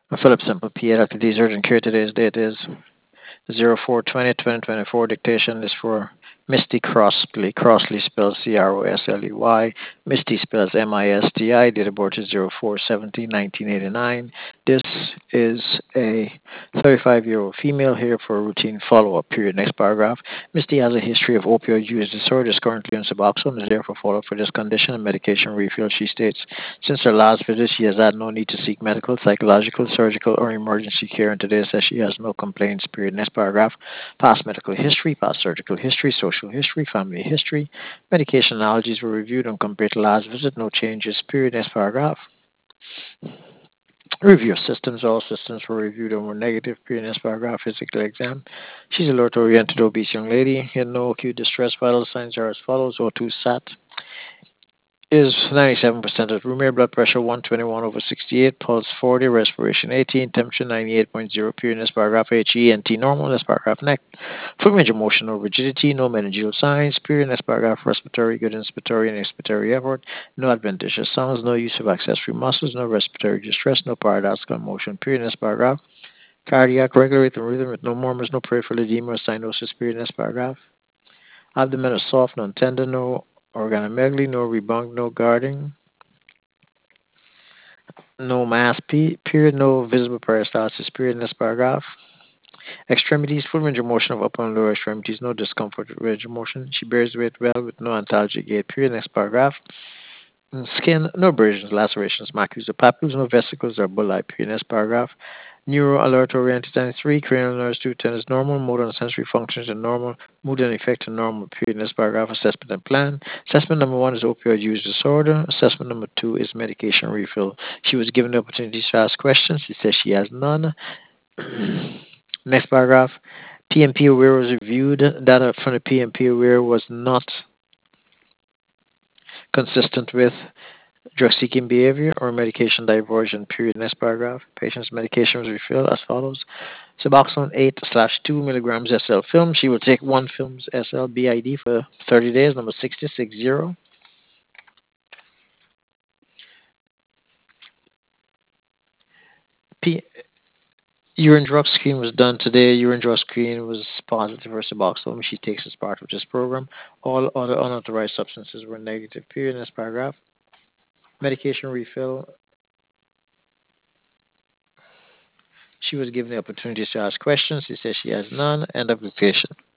Philip Simple P. LTD's urgent care. Today's date is 04/20/2024. Dictation is for Misty Crossley. Crossley spells Crossley. Misty spells Misti. Date of birth is 04/17/1989. This is a 35-year-old female here for a routine follow-up period. Next paragraph. Misty has a history of opioid use disorder, is currently on Suboxone, is there for follow-up for this condition and medication refill. She states, since her last visit, she has had no need to seek medical, psychological, surgical, or emergency care, and today says she has no complaints. Period. Next paragraph. Past medical history, past surgical history, social history, family history. Medication allergies were reviewed and compared to last visit. No changes. Period. Next paragraph. Review of systems. All systems were reviewed and were negative. Period. Next paragraph. Physical exam. She's alert oriented obese young lady. Had no acute distress. Vital signs are as follows. O2 sat is 97% of room air, blood pressure 121/68, pulse 40, respiration 18, temperature 98.0. Period. This paragraph. HENT normal. This paragraph. Neck. Full range of motion, no rigidity, no meningeal signs. Period. This paragraph. Respiratory, good inspiratory and expiratory effort. No adventitious sounds. No use of accessory muscles. No respiratory distress. No paradoxical motion. Period. This paragraph. Cardiac, regular rhythm with no murmurs, no peripheral edema or cyanosis. Period. This paragraph. Abdomen is soft, non-tender, no organomegaly, no rebound, no guarding, no mass period, no visible peristalsis period in this paragraph. Extremities, full range of motion of upper and lower extremities, no discomfort with range of motion. She bears weight well with no antalgic gait period. Next paragraph. Skin, no abrasions, lacerations, macules or papules, no vesicles or bullae period. Next paragraph. Neuro alert oriented and 3, cranial nerves 2 10 is normal, motor and sensory functions are normal, mood and effect are normal. Period. In this paragraph, assessment and plan. Assessment number 1 is opioid use disorder. Assessment number 2 is medication refill. She was given the opportunity to ask questions. She says she has none. Next paragraph. PMP aware was reviewed. Data from the PMP aware was not consistent with drug-seeking behavior or medication diversion. Period. Next paragraph. Patient's medication was refilled as follows. Suboxone 8/2 milligrams SL film. She will take 1 films SL BID for 30 days. Number 6060. P- urine drug screen was done today. Urine drug screen was positive for Suboxone. She takes as part of this program. All other unauthorized substances were negative. Period. Next paragraph. Medication refill. She was given the opportunity to ask questions. She says she has none. End of application.